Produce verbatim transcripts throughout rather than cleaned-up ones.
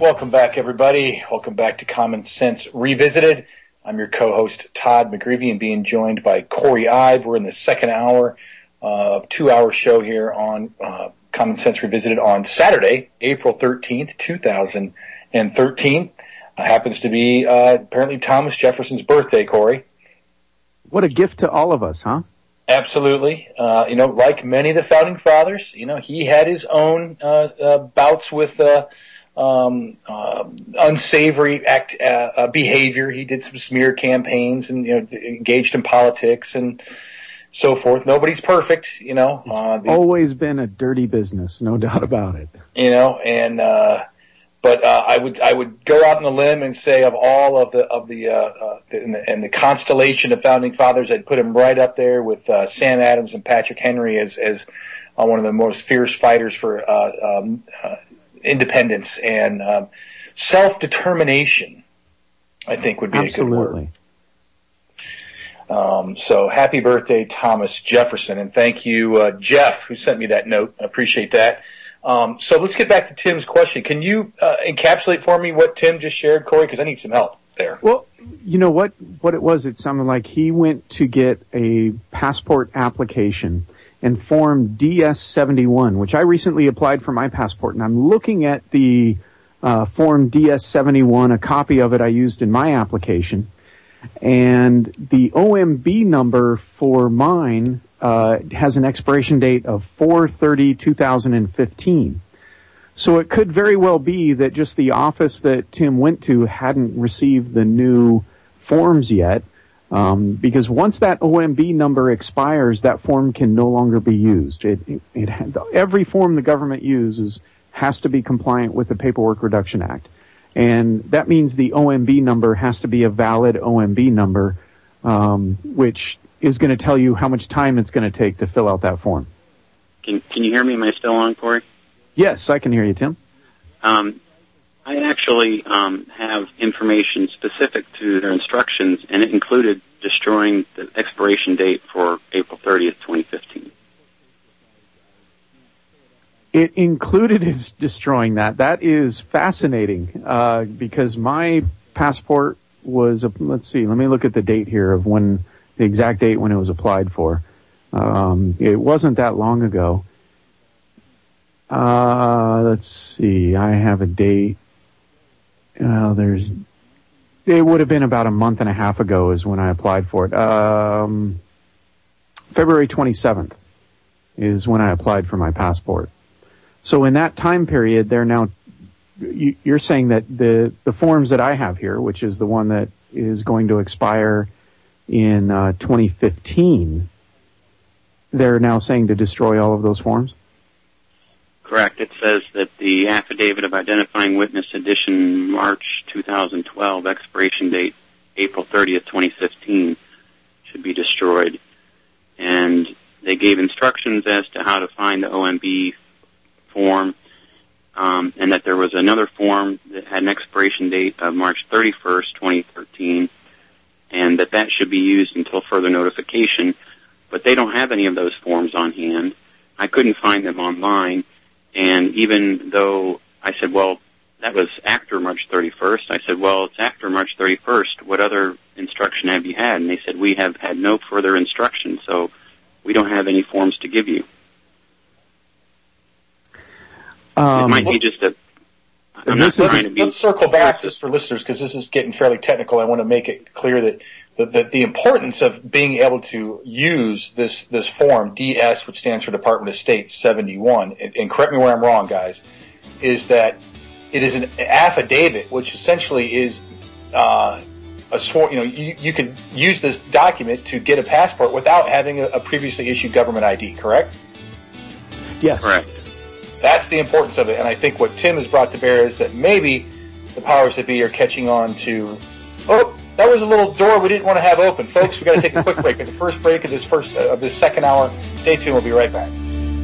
Welcome back, everybody. Welcome back to Common Sense Revisited. I'm your co-host, Todd McGreevy, and being joined by Corey Ive. We're in the second hour uh, of two-hour show here on uh, Common Sense Revisited on Saturday, April thirteenth, two thousand thirteen. Uh, happens to be uh, apparently Thomas Jefferson's birthday, Corey. What a gift to all of us, huh? Absolutely. Uh, you know, like many of the founding fathers, you know, he had his own uh, uh, bouts with uh, um, uh, unsavory act, uh, uh, behavior. He did some smear campaigns and, you know, engaged in politics and so forth. Nobody's perfect, you know. It's uh, the, always been a dirty business, no doubt about it. You know, and uh, but uh, I would I would go out on a limb and say of all of the of the uh, uh, and, the and the constellation of founding fathers, I'd put him right up there with uh, Sam Adams and Patrick Henry as as uh, one of the most fierce fighters for uh, um, uh, independence and um, self-determination. I think would be Absolutely. a good word. Um, so happy birthday, Thomas Jefferson, and thank you, uh, Jeff, who sent me that note. I appreciate that. Um, so let's get back to Tim's question. Can you uh, encapsulate for me what Tim just shared, Corey? Because I need some help there. Well, you know what, what it was, it sounded like he went to get a passport application and form D S seventy-one, which I recently applied for my passport, and I'm looking at the uh, form D S seventy-one, a copy of it I used in my application, and the O M B number for mine Uh, has an expiration date of four thirty two thousand fifteen. So it could very well be that just the office that Tim went to hadn't received the new forms yet, um, because once that O M B number expires, that form can no longer be used. It, it, it had, every form the government uses has to be compliant with the Paperwork Reduction Act. And that means the O M B number has to be a valid O M B number, um, which is going to tell you how much time it's going to take to fill out that form. Can Can you hear me? Am I still on, Corey? Yes, I can hear you, Tim. Um, I actually um, have information specific to their instructions, and it included destroying the expiration date for April thirtieth, twenty fifteen. It included is destroying that. That is fascinating, uh, because my passport was, a, let's see, let me look at the date here of when, the exact date when it was applied for. Um, it wasn't that long ago. Uh, let's see, I have a date. Uh, there's, it would have been about a month and a half ago is when I applied for it. Um, February twenty-seventh is when I applied for my passport. So in that time period, they're now, you're saying that the, the forms that I have here, which is the one that is going to expire in uh, twenty fifteen, they're now saying to destroy all of those forms? Correct. It says that the Affidavit of Identifying Witness edition March two thousand twelve, expiration date April thirtieth, twenty fifteen, should be destroyed. And they gave instructions as to how to find the O M B form, um, and that there was another form that had an expiration date of March thirty-first, twenty thirteen, and that that should be used until further notification. But they don't have any of those forms on hand. I couldn't find them online, and even though I said, well, that was after March thirty-first, I said, well, it's after March thirty-first. What other instruction have you had? And they said, we have had no further instruction, so we don't have any forms to give you. Um, it might be just a... I'm not trying to be... Let's circle back just for listeners, because this is getting fairly technical. I want to make it clear that the, the, the importance of being able to use this, this form, D S, which stands for Department of State seventy-one, and, and correct me where I'm wrong, guys, is that it is an affidavit, which essentially is uh, a sworn, you know, you, you can use this document to get a passport without having a, a previously issued government I D, correct? Yes. Correct. That's the importance of it, and I think what Tim has brought to bear is that maybe the powers that be are catching on to, oh, that was a little door we didn't want to have open. Folks, we've got to take a quick break. At the first break of this first uh, of this second hour, stay tuned, we'll be right back.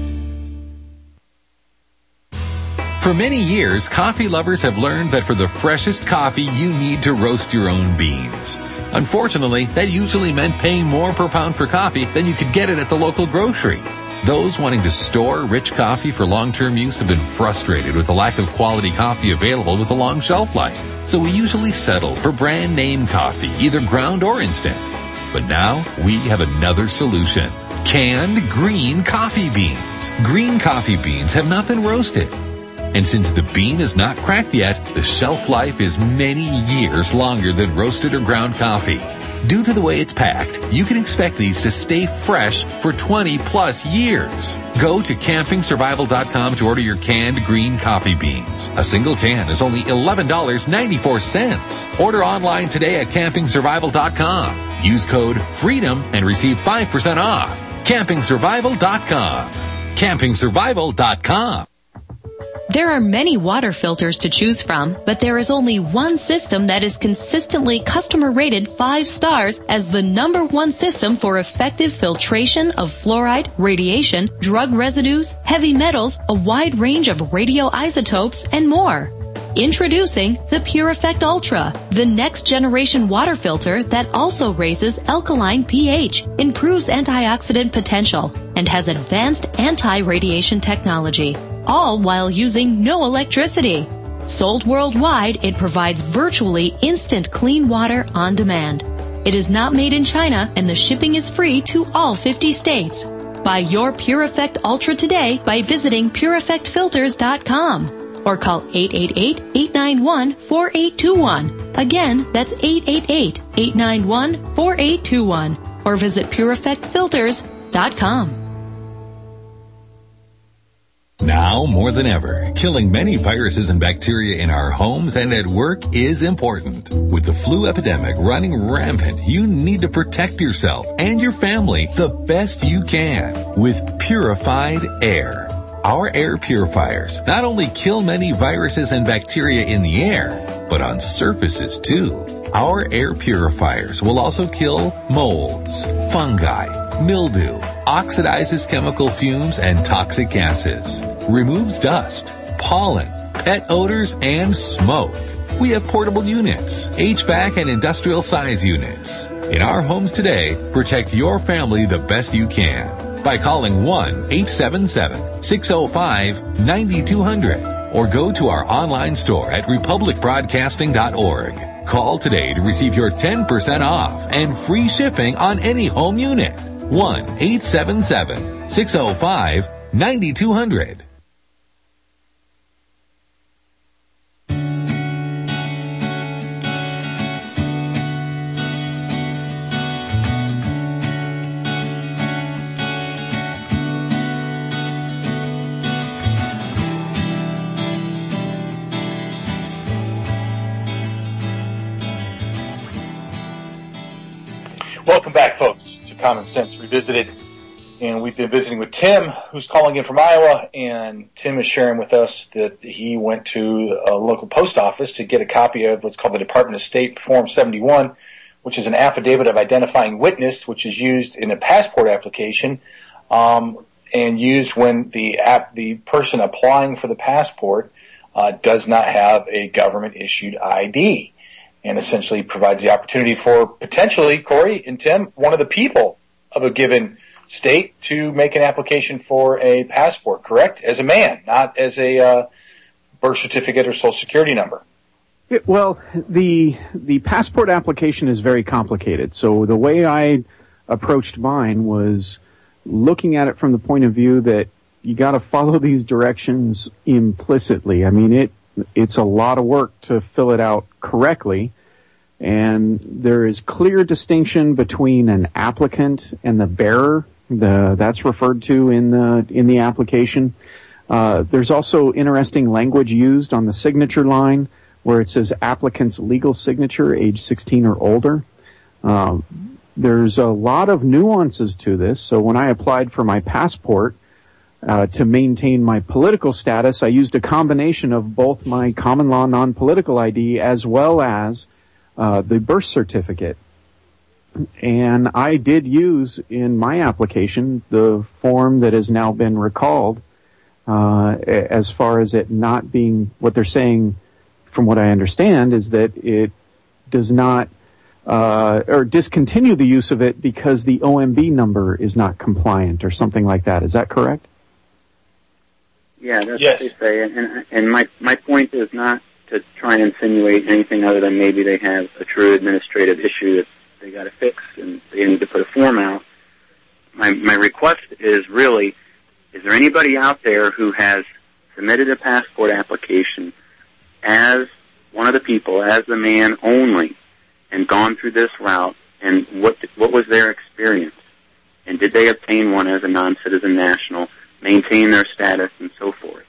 For many years, coffee lovers have learned that for the freshest coffee, you need to roast your own beans. Unfortunately, that usually meant paying more per pound for coffee than you could get it at the local grocery. Those wanting to store rich coffee for long-term use have been frustrated with the lack of quality coffee available with a long shelf life. So we usually settle for brand name coffee, either ground or instant. But now we have another solution. Canned green coffee beans. Green coffee beans have not been roasted. And since the bean is not cracked yet, the shelf life is many years longer than roasted or ground coffee. Due to the way it's packed, you can expect these to stay fresh for twenty plus years. Go to camping survival dot com to order your canned green coffee beans. A single can is only eleven dollars and ninety-four cents. Order online today at camping survival dot com. Use code FREEDOM and receive five percent off. camping survival dot com. camping survival dot com. There are many water filters to choose from, but there is only one system that is consistently customer rated five stars as the number one system for effective filtration of fluoride, radiation, drug residues, heavy metals, a wide range of radioisotopes, and more. Introducing the PureEffect Ultra, the next generation water filter that also raises alkaline pH, improves antioxidant potential, and has advanced anti-radiation technology, all while using no electricity. Sold worldwide, it provides virtually instant clean water on demand. It is not made in China, and the shipping is free to all fifty states. Buy your PureEffect Ultra today by visiting pure effect filters dot com. Or call eight eight eight, eight nine one, four eight two one. Again, that's eight eight eight, eight nine one, four eight two one. Or visit pure effect filters dot com. Now more than ever, killing many viruses and bacteria in our homes and at work is important. With the flu epidemic running rampant, you need to protect yourself and your family the best you can with purified air. Our air purifiers not only kill many viruses and bacteria in the air, but on surfaces too. Our air purifiers will also kill molds, fungi, mildew, oxidizes chemical fumes and toxic gases, removes dust, pollen, pet odors, and smoke. We have portable units, H V A C and industrial size units. In our homes today, protect your family the best you can by calling one eight seven seven, six oh five, nine two hundred or go to our online store at republic broadcasting dot org. Call today to receive your ten percent off and free shipping on any home unit. one eight seven seven, six oh five, nine two hundred. Welcome back, folks, to Common Sense Revisited. And we've been visiting with Tim, who's calling in from Iowa. And Tim is sharing with us that he went to a local post office to get a copy of what's called the Department of State Form seventy-one, which is an affidavit of identifying witness, which is used in a passport application um, and used when the app, the person applying for the passport uh, does not have a government-issued I D. And essentially provides the opportunity for potentially, Corey and Tim, one of the people of a given state to make an application for a passport, correct? As a man, not as a uh, birth certificate or social security number. It, well, the the passport application is very complicated. So the way I approached mine was looking at it from the point of view that you got to follow these directions implicitly. I mean, it it's a lot of work to fill it out correctly. And there is clear distinction between an applicant and the bearer. The, that's referred to in the in the application. Uh, there's also interesting language used on the signature line where it says applicant's legal signature, age sixteen or older. Uh, there's a lot of nuances to this. So when I applied for my passport uh, to maintain my political status, I used a combination of both my common law non-political I D as well as Uh, the birth certificate. And I did use in my application the form that has now been recalled uh, as far as it not being, what they're saying from what I understand is that it does not uh, or discontinue the use of it because the O M B number is not compliant or something like that. Is that correct? Yeah, that's yes. what they say. And, and my, my point is not to try and insinuate anything other than maybe they have a true administrative issue that they got to fix and they need to put a form out. My, my request is really, is there anybody out there who has submitted a passport application as one of the people, as the man only, and gone through this route, and what what was their experience? And did they obtain one as a non-citizen national, maintain their status, and so forth?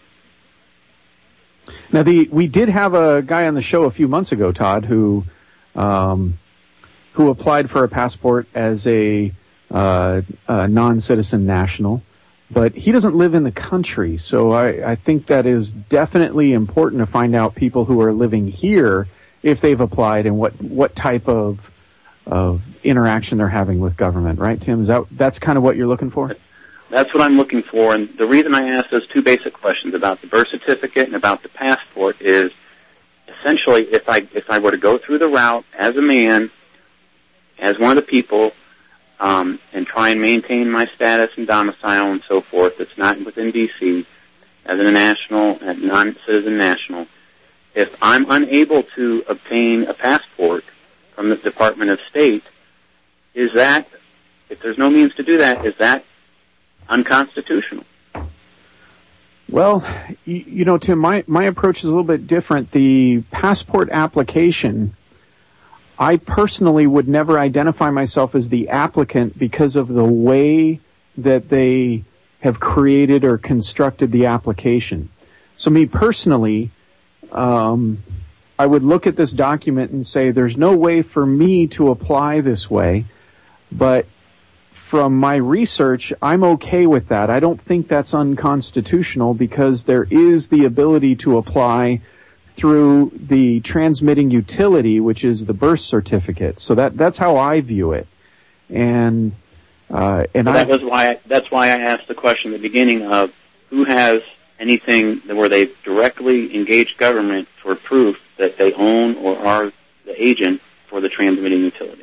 Now, the we did have a guy on the show a few months ago, Todd, who um, who applied for a passport as a, uh, a non-citizen national, but he doesn't live in the country. So I, I think that is definitely important to find out people who are living here if they've applied and what what type of of interaction they're having with government. Right, Tim? Is that that's kind of what you're looking for? That's what I'm looking for, and the reason I asked those two basic questions about the birth certificate and about the passport is essentially if I if I were to go through the route as a man, as one of the people, um, and try and maintain my status and domicile and so forth that's not within D C, as a national, a non-citizen national, if I'm unable to obtain a passport from the Department of State, is that, if there's no means to do that, is that unconstitutional? Well, you, you know, Tim, my, my approach is a little bit different. The passport application, I personally would never identify myself as the applicant because of the way that they have created or constructed the application. So me personally, um, I would look at this document and say, there's no way for me to apply this way, but from my research, I'm okay with that. I don't think that's unconstitutional because there is the ability to apply through the transmitting utility, which is the birth certificate. So that that's how I view it. And uh, and well, that I, was why I, that's why I asked the question at the beginning of who has anything where they've directly engaged government for proof that they own or are the agent for the transmitting utility.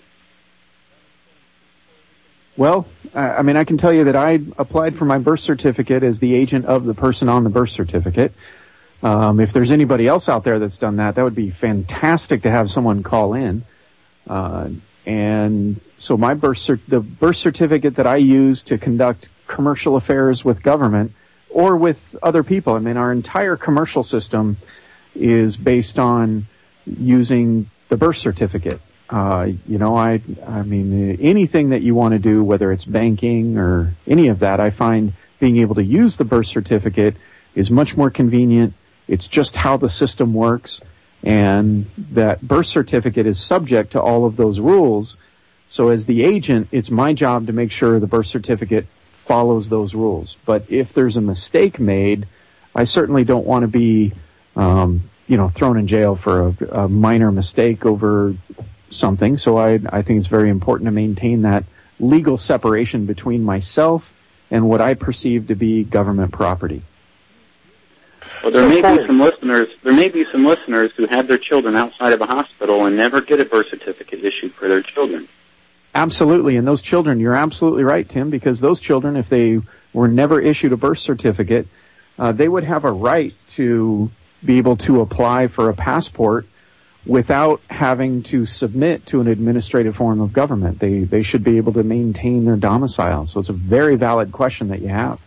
Well, I mean, I can tell you that I applied for my birth certificate as the agent of the person on the birth certificate. Um, if there's anybody else out there that's done that, that would be fantastic to have someone call in. Uh, and so my birth cert- the birth certificate that I use to conduct commercial affairs with government or with other people, I mean, our entire commercial system is based on using the birth certificate. Uh, you know, I, I mean, anything that you want to do, whether it's banking or any of that, I find being able to use the birth certificate is much more convenient. It's just how the system works, and that birth certificate is subject to all of those rules. So as the agent, it's my job to make sure the birth certificate follows those rules. But if there's a mistake made, I certainly don't want to be, um, you know, thrown in jail for a, a minor mistake over something. So I, I think it's very important to maintain that legal separation between myself and what I perceive to be government property. Well, there may be some listeners. There may be some listeners who have their children outside of a hospital and never get a birth certificate issued for their children. Absolutely, and those children, you're absolutely right, Tim, because those children, if they were never issued a birth certificate, uh, they would have a right to be able to apply for a passport without having to submit to an administrative form of government. They they should be able to maintain their domicile. So it's a very valid question that you have.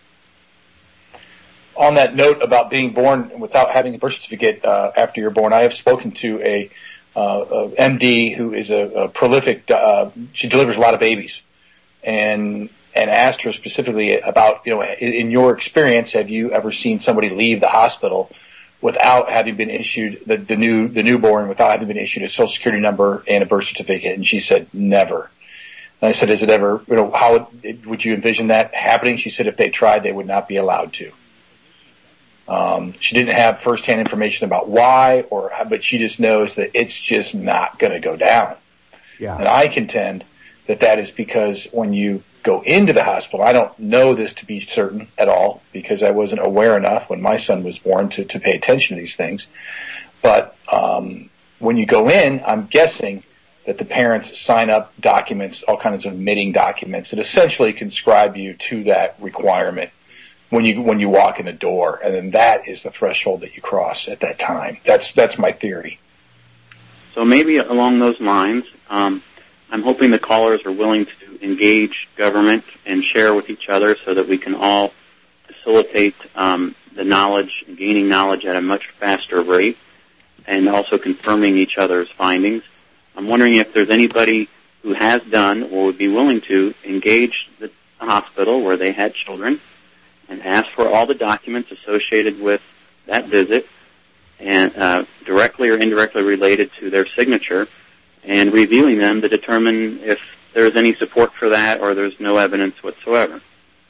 On that note about being born without having a birth certificate uh, after you're born, I have spoken to a, uh, a M D who is a, a prolific. Uh, she delivers a lot of babies, and and asked her specifically about, you know, in, in your experience, have you ever seen somebody leave the hospital without having been issued the, the new the newborn without having been issued a social security number and a birth certificate? And she said never. And I said, is it ever, you know, how would, would you envision that happening? She said if they tried, they would not be allowed to. Um, she didn't have firsthand information about why, or but she just knows that it's just not going to go down. Yeah. And I contend that that is because when you go into the hospital, I don't know this to be certain at all because I wasn't aware enough when my son was born to, to pay attention to these things. But um, when you go in, I'm guessing that the parents sign up documents, all kinds of admitting documents that essentially conscribe you to that requirement when you when you walk in the door, and then that is the threshold that you cross at that time. That's that's my theory. So maybe along those lines, um, I'm hoping the callers are willing to engage government and share with each other so that we can all facilitate um, the knowledge, gaining knowledge at a much faster rate, and also confirming each other's findings. I'm wondering if there's anybody who has done or would be willing to engage the hospital where they had children and ask for all the documents associated with that visit and uh, directly or indirectly related to their signature, and reviewing them to determine if there's any support for that or there's no evidence whatsoever.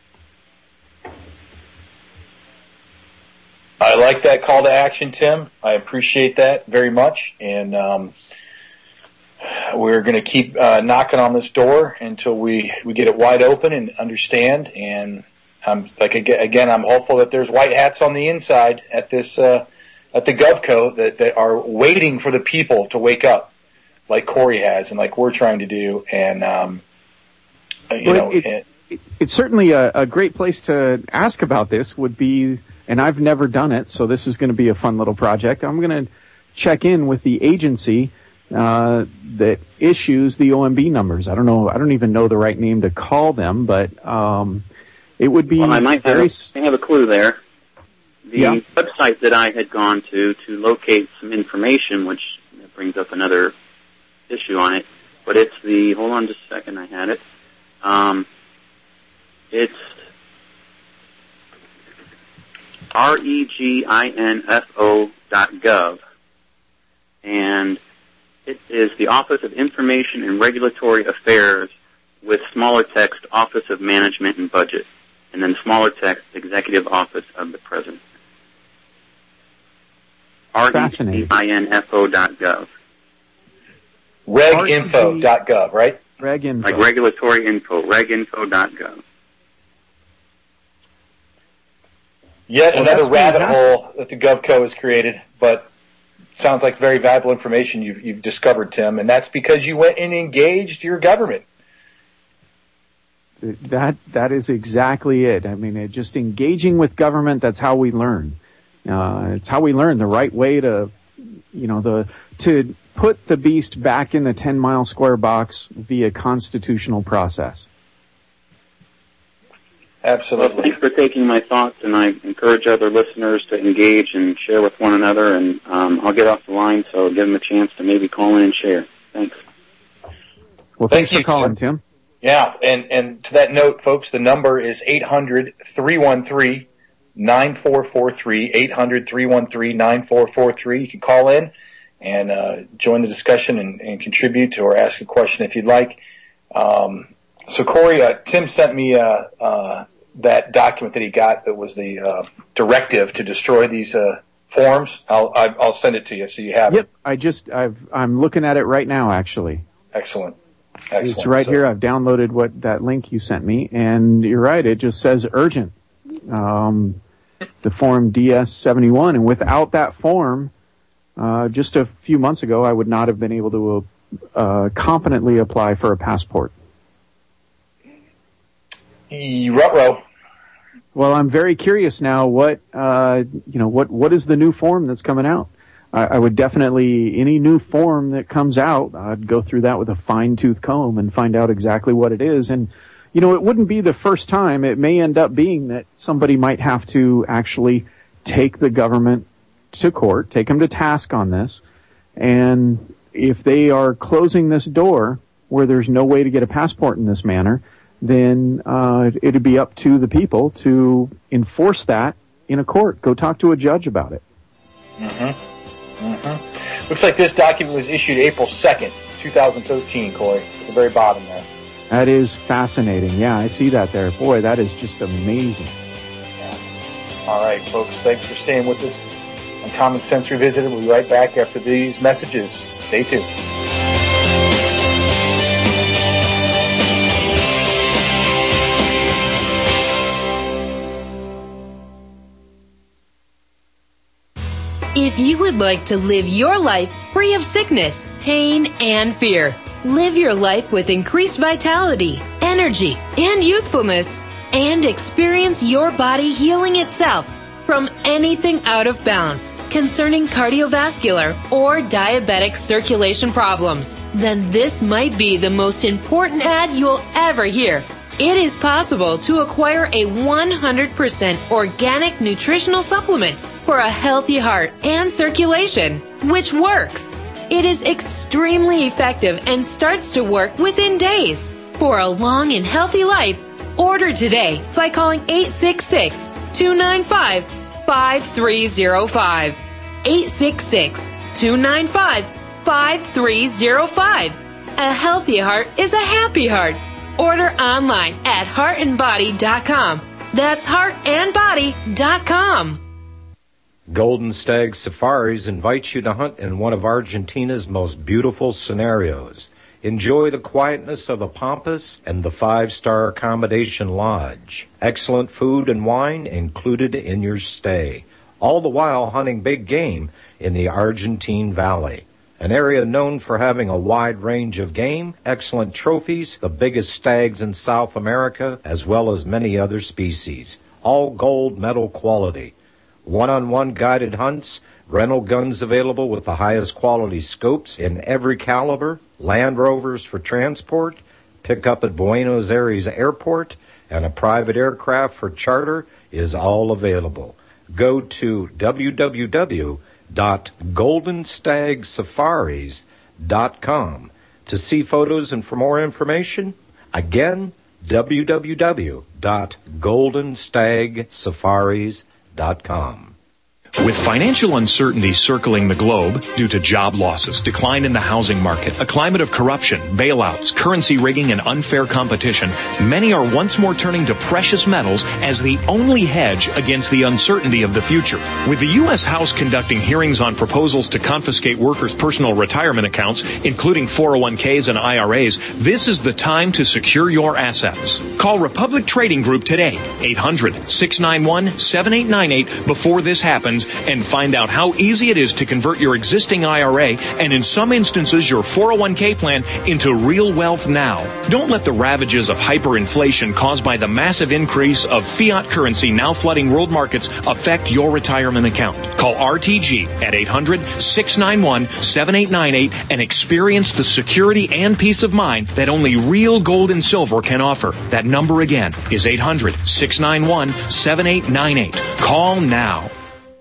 I like that call to action, Tim. I appreciate that very much, and um, we're going to keep uh, knocking on this door until we, we get it wide open and understand. And I'm like again, I'm hopeful that there's white hats on the inside at this uh, at the GovCo that, that are waiting for the people to wake up, like Corey has, and like we're trying to do. And um, you well, know, it, it, it, it's certainly a, a great place to ask about this. Would be. And I've never done it, so this is going to be a fun little project. I'm going to check in with the agency uh, that issues the O M B numbers. I don't know. I don't even know the right name to call them, but um, it would be well, I might very. Have a, I have a clue there. The yeah. website that I had gone to to locate some information, which brings up another issue on it, but it's the. Hold on, just a second. I had it. Um, it's. reginfo dot gov, and it is the Office of Information and Regulatory Affairs with smaller text, Office of Management and Budget, and then smaller text, Executive Office of the President. reginfo dot gov. reginfo dot gov, right? Reginfo. Like regulatory info, reginfo dot gov. Yet well, another rabbit fantastic. hole that the GovCo has created, but sounds like very valuable information you've, you've discovered, Tim, and that's because you went and engaged your government. That that is exactly it. I mean, it, just engaging with government. That's how we learn. Uh, it's how we learn the right way to, you know, the to put the beast back in the ten mile square box via constitutional process. Absolutely. Well, thanks for taking my thoughts, and I encourage other listeners to engage and share with one another, and um, I'll get off the line, so give them a chance to maybe call in and share. Thanks. Well, thanks Thank for you, calling, Tim. Tim. Yeah, and, and to that note, folks, the number is eight hundred, three one three, nine four four three, eight hundred, three one three, nine four four three. You can call in and uh, join the discussion and, and contribute or ask a question if you'd like. Um, So, Corey, uh, Tim sent me uh, uh, that document that he got that was the uh, directive to destroy these uh, forms. I'll I'll send it to you so you have Yep, it. I just I've I'm looking at it right now. Actually, Excellent. Excellent. it's right so, here. I've downloaded what that link you sent me, and you're right. It just says urgent. Um, the form D S seventy-one, and without that form, uh, just a few months ago, I would not have been able to uh, competently apply for a passport. Ruh-roh. Well, I'm very curious now. What uh, you know? What what is the new form that's coming out? I, I would definitely any new form that comes out, I'd go through that with a fine-tooth comb and find out exactly what it is. And you know, it wouldn't be the first time. It may end up being that somebody might have to actually take the government to court, take them to task on this, and if they are closing this door where there's no way to get a passport in this manner, then uh, it'd be up to the people to enforce that in a court. Go talk to a judge about it. Mm-hmm. Mm-hmm. Looks like this document was issued April second, twenty thirteen, Corey, at the very bottom there. That is fascinating. Yeah, I see that there. Boy, that is just amazing. Yeah. All right, folks, thanks for staying with us on Common Sense Revisited. We'll be right back after these messages. Stay tuned. If you would like to live your life free of sickness, pain, and fear, Live your life with increased vitality, energy, and youthfulness, and experience your body healing itself from anything out of balance concerning cardiovascular or diabetic circulation problems. Then this might be the most important ad you'll ever hear. It is possible to acquire a one hundred percent organic nutritional supplement for a healthy heart and circulation, which works. It is extremely effective and starts to work within days. For a long and healthy life, order today by calling eight six six, two nine five, five three zero five. eight six six, two nine five, five three zero five. A healthy heart is a happy heart. Order online at heart and body dot com. That's heart and body dot com. Golden Stag Safaris invites you to hunt in one of Argentina's most beautiful scenarios. Enjoy the quietness of the Pampas and the five-star accommodation lodge. Excellent food and wine included in your stay. All the while hunting big game in the Argentine Valley, an area known for having a wide range of game, excellent trophies, the biggest stags in South America, as well as many other species, all gold medal quality. One-on-one guided hunts, rental guns available with the highest quality scopes in every caliber, Land Rovers for transport, pick up at Buenos Aires Airport, and a private aircraft for charter is all available. Go to w w w dot golden stag safaris dot com to see photos and for more information. Again, w w w dot golden stag safaris dot com. With financial uncertainty circling the globe due to job losses, decline in the housing market, a climate of corruption, bailouts, currency rigging, and unfair competition, many are once more turning to precious metals as the only hedge against the uncertainty of the future. With the U S House conducting hearings on proposals to confiscate workers' personal retirement accounts, including four oh one k's and I R A's, this is the time to secure your assets. Call Republic Trading Group today, eight hundred, six nine one, seven eight nine eight, before this happens, and find out how easy it is to convert your existing I R A and in some instances your four oh one k plan into real wealth now. Don't let the ravages of hyperinflation caused by the massive increase of fiat currency now flooding world markets affect your retirement account. Call R T G at eight hundred, six nine one, seven eight nine eight and experience the security and peace of mind that only real gold and silver can offer. That number again is eight hundred, six nine one, seven eight nine eight. Call now.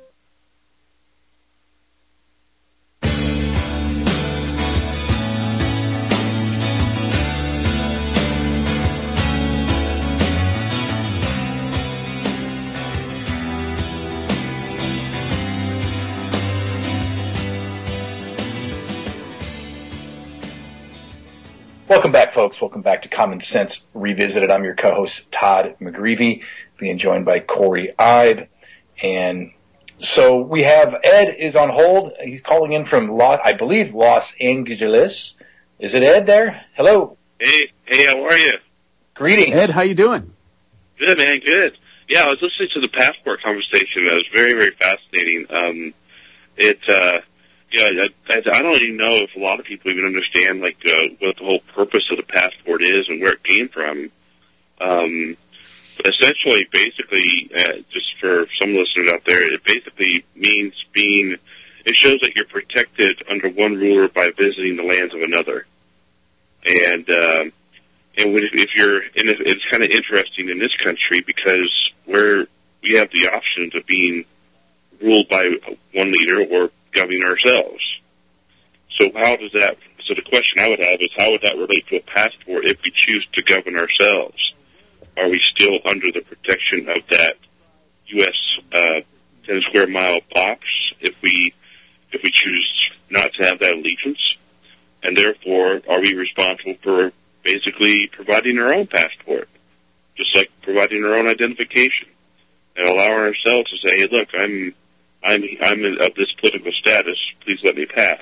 Welcome back, folks. Welcome back to Common Sense Revisited. I'm your co-host, Todd McGreevy, being joined by Corey Ibe. And so we have Ed is on hold. He's calling in from, Los, I believe, Los Angeles. Is it Ed there? Hello. Hey, hey, how are you? Greetings. Ed, how you doing? Good, man, good. Yeah, I was listening to the passport conversation. That was very, very fascinating. Um, it, uh, Yeah, I, I don't even know if a lot of people even understand like uh, what the whole purpose of the passport is and where it came from. Um, but essentially, basically, uh, just for some listeners out there, it basically means being. It shows that you're protected under one ruler by visiting the lands of another. And um, and when, if you're, and it's kind of interesting in this country because we're we have the options of being ruled by one leader or governing ourselves. So how does that, so the question I would have is how would that relate to a passport if we choose to govern ourselves? Are we still under the protection of that U S uh, ten square mile box if we, if we choose not to have that allegiance? And therefore, are we responsible for basically providing our own passport? Just like providing our own identification and allowing ourselves to say, hey, look, I'm I'm I'm of this political status. Please let me pass.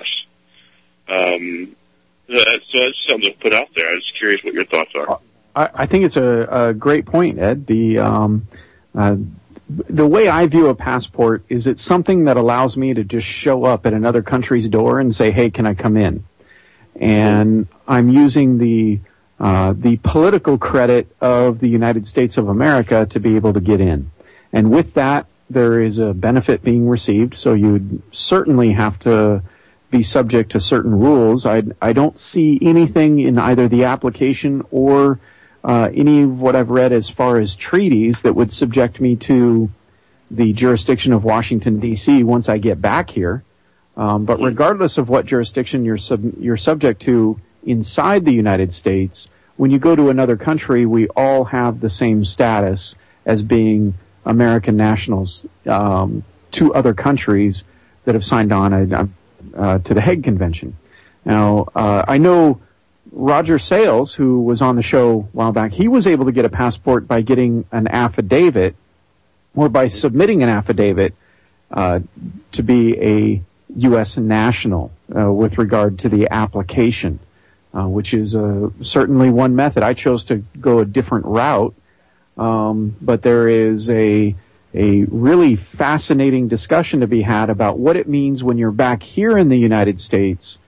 Um, so that's something to put out there. I was curious what your thoughts are. I, I think it's a, a great point, Ed. The um, uh, the way I view a passport is it's something that allows me to just show up at another country's door and say, "Hey, can I come in?" and I'm using the uh, the political credit of the United States of America to be able to get in. And with that, there is a benefit being received, so you'd certainly have to be subject to certain rules. I, I don't see anything in either the application or uh, any of what I've read as far as treaties that would subject me to the jurisdiction of Washington, D C once I get back here. Um, but regardless of what jurisdiction you're sub- you're subject to inside the United States, when you go to another country, we all have the same status as being American nationals um, to other countries that have signed on a, uh, to the Hague Convention. Now, uh, I know Roger Sales, who was on the show a while back, he was able to get a passport by getting an affidavit or by submitting an affidavit uh, to be a U S national uh, with regard to the application, uh, which is uh, certainly one method. I chose to go a different route, um, but there is a a really fascinating discussion to be had about what it means when you're back here in the United States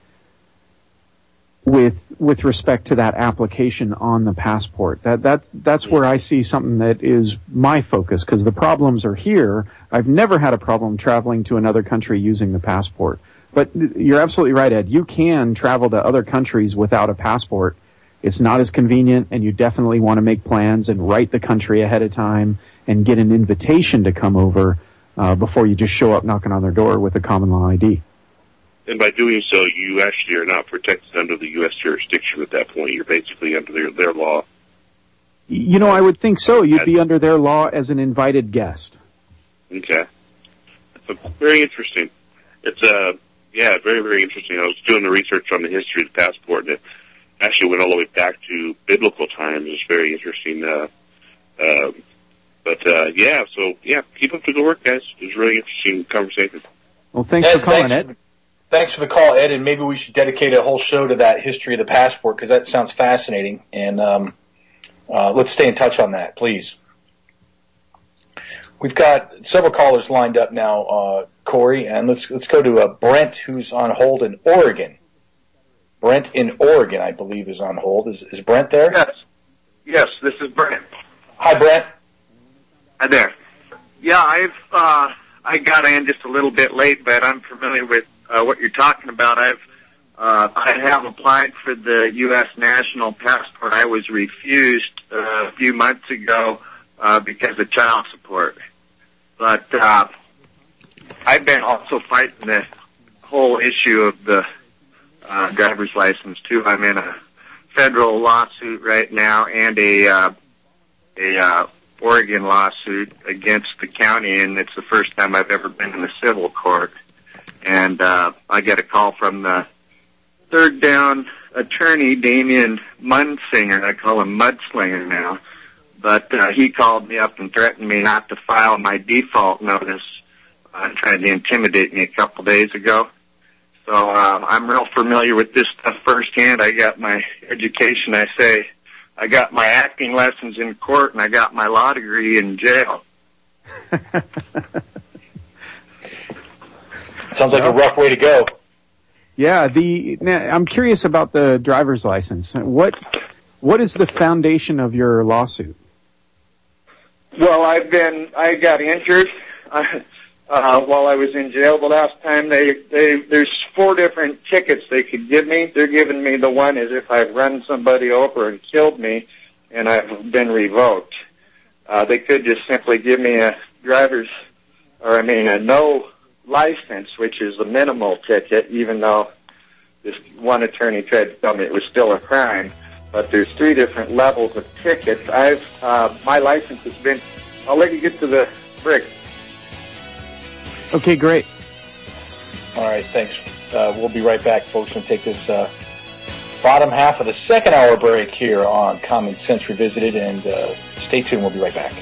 with with respect to that application on the passport. That that's that's where I see something that is my focus, because the problems are here. I've never had a problem traveling to another country using the passport. But you're absolutely right, Ed. You can travel to other countries without a passport. It's not as convenient, and you definitely want to make plans and write the country ahead of time and get an invitation to come over uh, before you just show up knocking on their door with a common law I D. And by doing so, you actually are not protected under the U S jurisdiction at that point. You're basically under their, their law. You know, I would think so. You'd be under their law as an invited guest. Okay. That's very interesting. It's, uh, yeah, very, very interesting. I was doing the research on the history of the passport, and it actually went all the way back to biblical times. It's very interesting. Uh, uh, but, uh, yeah, so, yeah, keep up the good work, guys. It was a really interesting conversation. Well, thanks Ed, for calling, thanks, Ed. Thanks for the call, Ed, and maybe we should dedicate a whole show to that history of the passport, because that sounds fascinating, and um, uh, let's stay in touch on that, please. We've got several callers lined up now, uh, Corey, and let's let's go to uh, Brent, who's on hold in Oregon. Brent in Oregon, I believe, is on hold. Is, is Brent there? Yes. Yes, this is Brent. Hi, Brent. Hi there. Yeah, I've uh, I got in just a little bit late, but I'm familiar with uh, what you're talking about. I've uh, I have applied for the U S national passport. I was refused uh, a few months ago uh, because of child support. But uh, I've been also fighting the whole issue of the uh, driver's license too. I'm in a federal lawsuit right now and a uh, a uh, Oregon lawsuit against the county, and it's the first time I've ever been in a civil court. And uh, I get a call from the third down attorney, Damian Munsinger. I call him Mudslinger now. But uh, he called me up and threatened me not to file my default notice, uh, trying to intimidate me a couple days ago. So uh, I'm real familiar with this stuff firsthand. I got my education, I say. I got my acting lessons in court, and I got my law degree in jail. Sounds like a rough way to go. Yeah, the now, I'm curious about the driver's license. What what is the foundation of your lawsuit? Well, I've been, I got injured uh, uh, while I was in jail the last time. They, they, there's four different tickets they could give me. They're giving me the one as if I've run somebody over and killed me, and I've been revoked. Uh, they could just simply give me a driver's, or I mean a no license, which is the minimal ticket, even though this one attorney tried to tell me it was still a crime. But there's three different levels of tickets. I've, uh, my license has been, I'll let you get to the brick. Okay, great. All right, thanks. Uh, we'll be right back, folks. We'll take this uh, bottom half of the second hour break here on Common Sense Revisited, and uh, stay tuned. We'll be right back.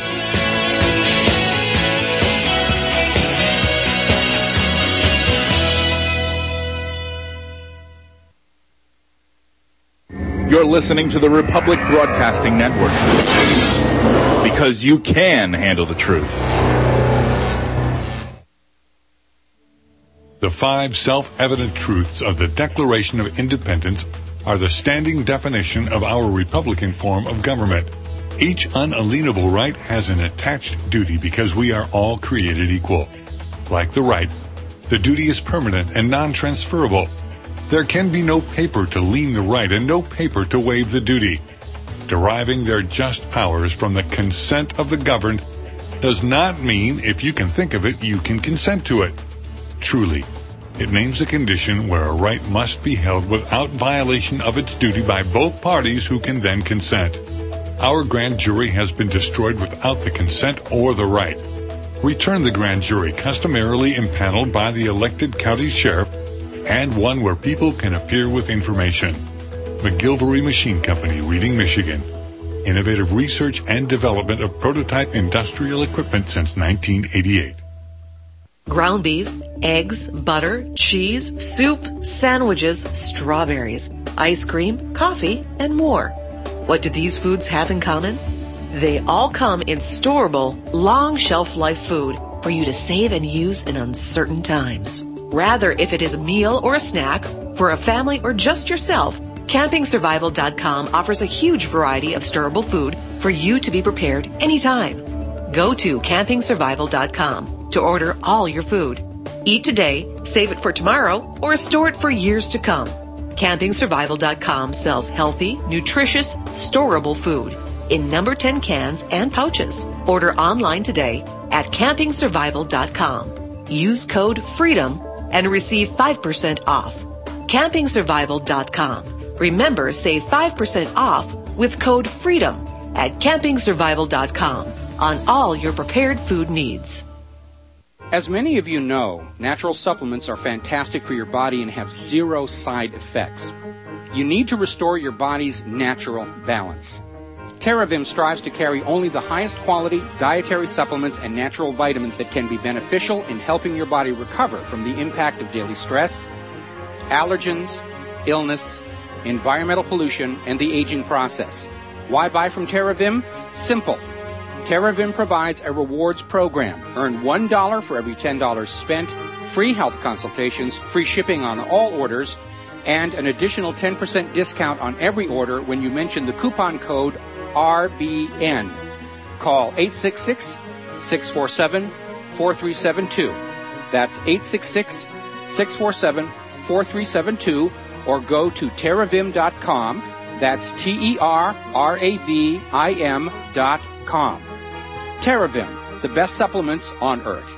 You're listening to the Republic Broadcasting Network, because you can handle the truth. The five self-evident truths of the Declaration of Independence are the standing definition of our Republican form of government. Each unalienable right has an attached duty because we are all created equal. Like the right, the duty is permanent and non-transferable. There can be no paper to lien the right and no paper to waive the duty. Deriving their just powers from the consent of the governed does not mean if you can think of it, you can consent to it. Truly, it names a condition where a right must be held without violation of its duty by both parties who can then consent. Our grand jury has been destroyed without the consent or the right. Return the grand jury customarily impaneled by the elected county sheriff and one where people can appear with information. McGilvery Machine Company, Reading, Michigan. Innovative research and development of prototype industrial equipment since nineteen eighty-eight. Ground beef, eggs, butter, cheese, soup, sandwiches, strawberries, ice cream, coffee, and more. What do these foods have in common? They all come in storable, long shelf life food for you to save and use in uncertain times. Rather, if it is a meal or a snack, for a family or just yourself, Camping Survival dot com offers a huge variety of storable food for you to be prepared anytime. Go to Camping Survival dot com to order all your food. Eat today, save it for tomorrow, or store it for years to come. Camping Survival dot com sells healthy, nutritious, storable food in number ten cans and pouches. Order online today at Camping Survival dot com. Use code FREEDOM and receive five percent off. Camping Survival dot com. Remember, save five percent off with code FREEDOM at Camping Survival dot com on all your prepared food needs. As many of you know, natural supplements are fantastic for your body and have zero side effects. You need to restore your body's natural balance. TerraVim strives to carry only the highest quality dietary supplements and natural vitamins that can be beneficial in helping your body recover from the impact of daily stress, allergens, illness, environmental pollution, and the aging process. Why buy from TerraVim? Simple. TerraVim provides a rewards program. Earn one dollar for every ten dollars spent, free health consultations, free shipping on all orders, and an additional ten percent discount on every order when you mention the coupon code R B N. Call eight six six, six four seven, four three seven two. That's eight six six, six four seven, four three seven two, or go to terravim dot com. That's T E R R A V I M dot com. TerraVim, the best supplements on earth.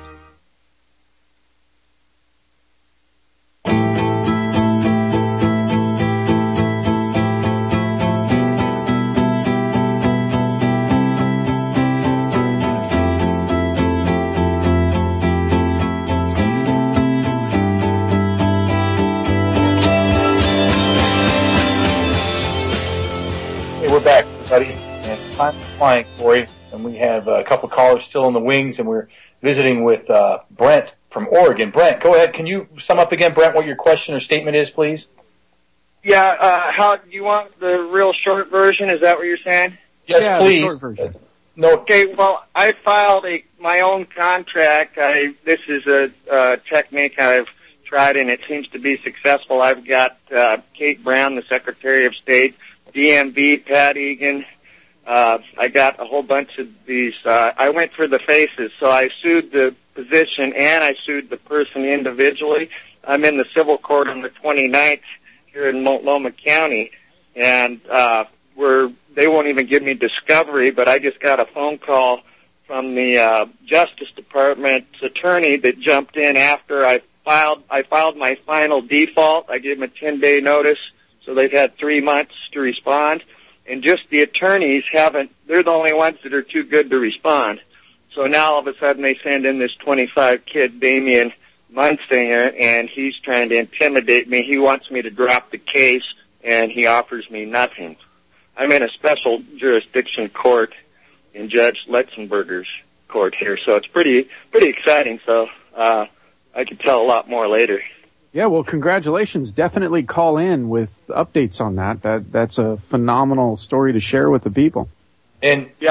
We're back, everybody, and time is flying, Corey, and we have a couple callers still in the wings, and we're visiting with uh, Brent from Oregon. Brent, go ahead. Can you sum up again, Brent, what your question or statement is, please? Yeah, uh, how do you want the real short version? Is that what you're saying? Yes, yeah, please. The short version. No. Okay, well, I filed a my own contract. I this is a uh, technique I've tried, and it seems to be successful. I've got uh, Kate Brown, the Secretary of State, D M V, Pat Egan. Uh, I got a whole bunch of these. Uh, I went for the faces, so I sued the position and I sued the person individually. I'm in the civil court on the twenty-ninth here in Multnomah County, and uh, we're, they won't even give me discovery, but I just got a phone call from the uh, Justice Department's attorney that jumped in after I filed. I filed my final default. I gave them a ten-day notice. So they've had three months to respond, and just the attorneys haven't, they're the only ones that are too good to respond. So now all of a sudden they send in this twenty-five kid, Damian Munsinger, and he's trying to intimidate me. He wants me to drop the case, and he offers me nothing. I'm in a special jurisdiction court in Judge Letzenberger's court here, so it's pretty, pretty exciting. So, uh, I can tell a lot more later. Yeah, well, congratulations. Definitely call in with updates on that. That that's a phenomenal story to share with the people. And yeah, and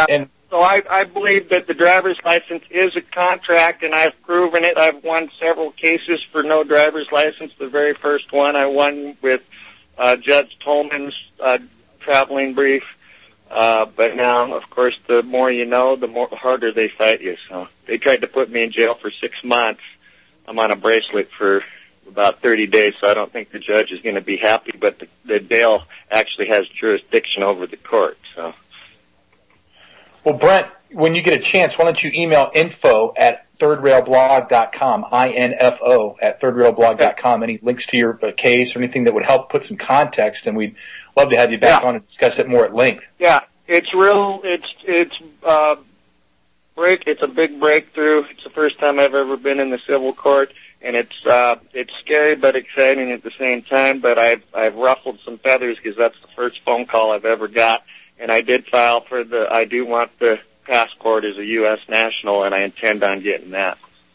so I, I believe that the driver's license is a contract, and I've proven it. I've won several cases for no driver's license. The very first one I won with uh, Judge Tolman's uh, traveling brief. Uh, but now, of course, the more you know, the more harder they fight you. So they tried to put me in jail for six months. I'm on a bracelet for about thirty days, so I don't think the judge is going to be happy. But the, the jail actually has jurisdiction over the court. So, well, Brent, when you get a chance, why don't you email info at third rail blog dot com, I N F O at third rail blog dot com. Any links to your uh, case or anything that would help put some context, and we'd love to have you back yeah. on and discuss it more at length. Yeah, it's real. It's it's uh, break. It's a big breakthrough. It's the first time I've ever been in the civil court, and it's uh, it's scary but exciting at the same time. But I've I've ruffled some feathers because that's the first phone call I've ever got, and I did file for the. I do want the passport as a U S national, and I intend on getting that.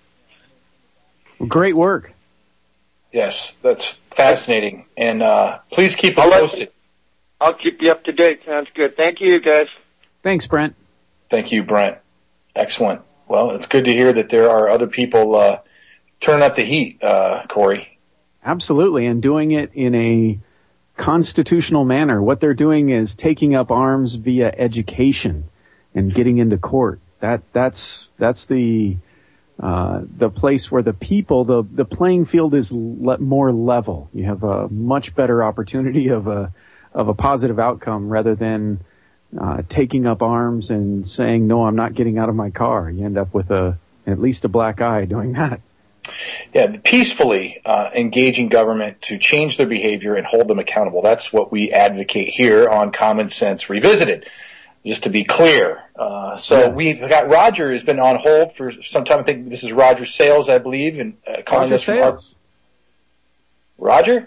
Well, great work. Yes, that's fascinating, and uh, please keep it posted. I'll keep you up to date. Sounds good. Thank you, guys. Thanks, Brent. Thank you, Brent. Excellent. Well, it's good to hear that there are other people uh, turning up the heat, uh, Corey. Absolutely, and doing it in a constitutional manner. What they're doing is taking up arms via education and getting into court. That that's that's the uh, the place where the people, the the playing field is le- more level. You have a much better opportunity of a of a positive outcome rather than uh, taking up arms and saying, no, I'm not getting out of my car. You end up with a at least a black eye doing that. Yeah, peacefully uh, engaging government to change their behavior and hold them accountable. That's what we advocate here on Common Sense Revisited, just to be clear. Uh, so yes. We've got Roger has been on hold for some time. I think this is Roger Sales, I believe, and uh, calling Roger us from Sales. Our... Roger?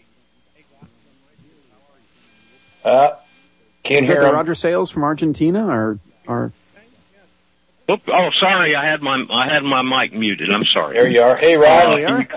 Uh, can't is hear that him. Roger Sales from Argentina, or or? Oop, oh, sorry, I had my I had my mic muted. I'm sorry. There you are. Hey, Roger. Uh,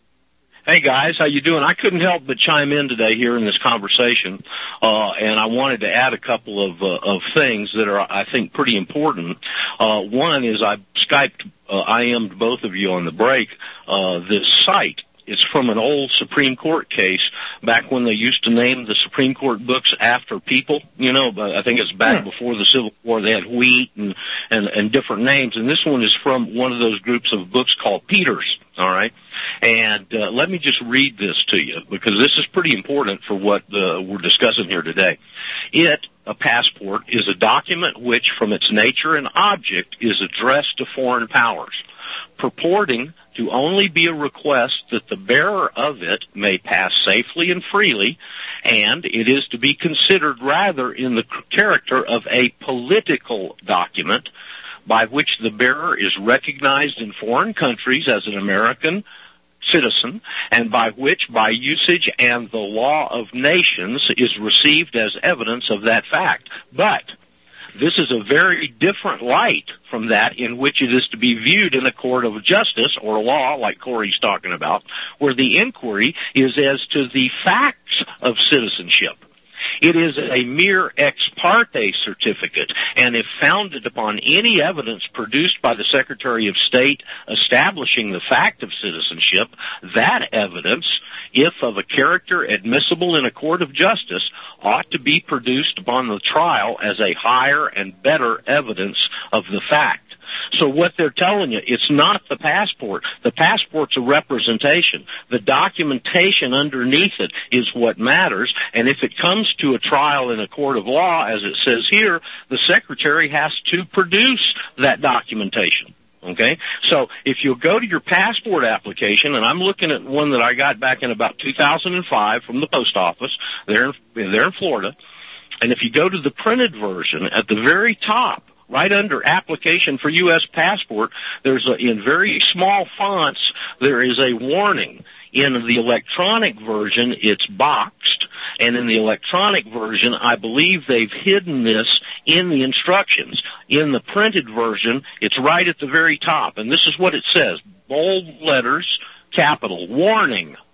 hey guys, how you doing? I couldn't help but chime in today here in this conversation, uh, and I wanted to add a couple of uh, of things that are, I think, pretty important. Uh, one is I Skyped, uh, I M'd both of you on the break. Uh, this site. It's from an old Supreme Court case back when they used to name the Supreme Court books after people. You know, I think it's back hmm. before the Civil War. They had Wheat and, and, and different names. And this one is from one of those groups of books called Peters. All right. And uh, let me just read this to you because this is pretty important for what uh, we're discussing here today. It, a passport, is a document which from its nature and object is addressed to foreign powers, purporting to only be a request that the bearer of it may pass safely and freely, and it is to be considered rather in the character of a political document by which the bearer is recognized in foreign countries as an American citizen, and by which, by usage and the law of nations, is received as evidence of that fact. But this is a very different light from that in which it is to be viewed in a court of justice or law, like Corey's talking about, where the inquiry is as to the facts of citizenship. It is a mere ex parte certificate, and if founded upon any evidence produced by the Secretary of State establishing the fact of citizenship, that evidence, if of a character admissible in a court of justice, ought to be produced upon the trial as a higher and better evidence of the fact. So what they're telling you, it's not the passport. The passport's a representation. The documentation underneath it is what matters. And if it comes to a trial in a court of law, as it says here, the secretary has to produce that documentation. Okay? So if you'll go to your passport application, and I'm looking at one that I got back in about two thousand five from the post office, there in, there in Florida, and if you go to the printed version, at the very top, right under application for U S passport, there's a, in very small fonts, there is a warning. In the electronic version, it's boxed, and in the electronic version, I believe they've hidden this in the instructions. In the printed version, it's right at the very top, and this is what it says. Bold letters, capital, warning.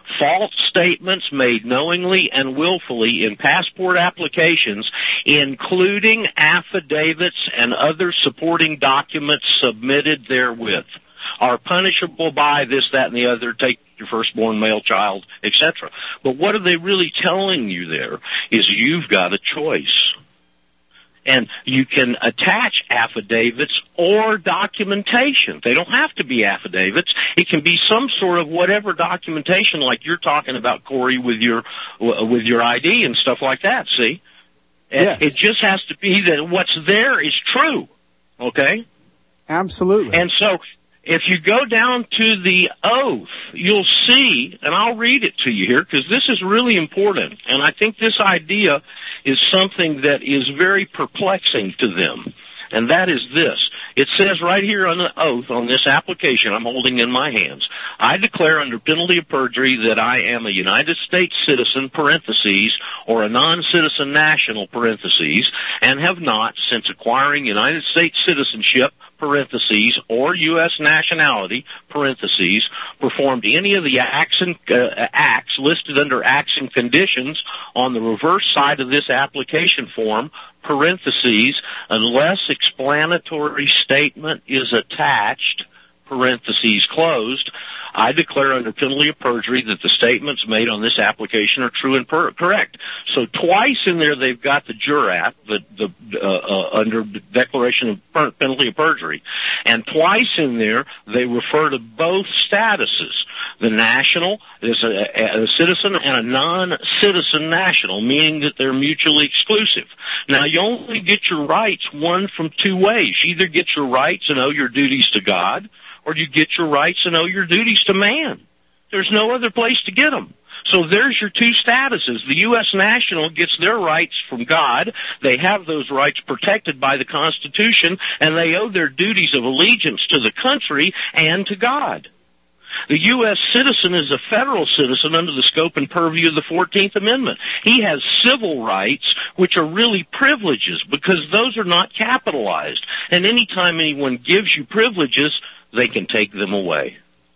false statements made knowingly and willfully in passport applications, including affidavits and other supporting documents submitted therewith, are punishable by this, that, and the other, take your firstborn male child, et cetera. But what are they really telling you there is you've got a choice. And you can attach affidavits or documentation. They don't have to be affidavits. It can be some sort of whatever documentation, like you're talking about, Corey, with your with your I D and stuff like that. See, yes. It just has to be that what's there is true. Okay, absolutely. And so, if you go down to the oath, you'll see, and I'll read it to you here because this is really important, and I think this idea is something that is very perplexing to them, and that is this. It says right here on the oath on this application I'm holding in my hands, I declare under penalty of perjury that I am a United States citizen, parentheses, or a non-citizen national, parentheses, and have not, since acquiring United States citizenship, parentheses, or U S nationality, parentheses, performed any of the acts, and, uh, acts listed under acts and conditions on the reverse side of this application form, parentheses, unless explanatory statement is attached, parentheses closed, I declare under penalty of perjury that the statements made on this application are true and per- correct. So twice in there they've got the jurat, the, the uh, uh, under declaration of per- penalty of perjury, and twice in there they refer to both statuses. The national is a, a citizen and a non-citizen national, meaning that they're mutually exclusive. Now you only get your rights one from two ways. You either get your rights and owe your duties to God, or you get your rights and owe your duties to man. There's no other place to get them. So there's your two statuses. The U S national gets their rights from God. They have those rights protected by the Constitution, and they owe their duties of allegiance to the country and to God. The U S citizen is a federal citizen under the scope and purview of the fourteenth Amendment. He has civil rights, which are really privileges, because those are not capitalized. And any time anyone gives you privileges, they can take them away.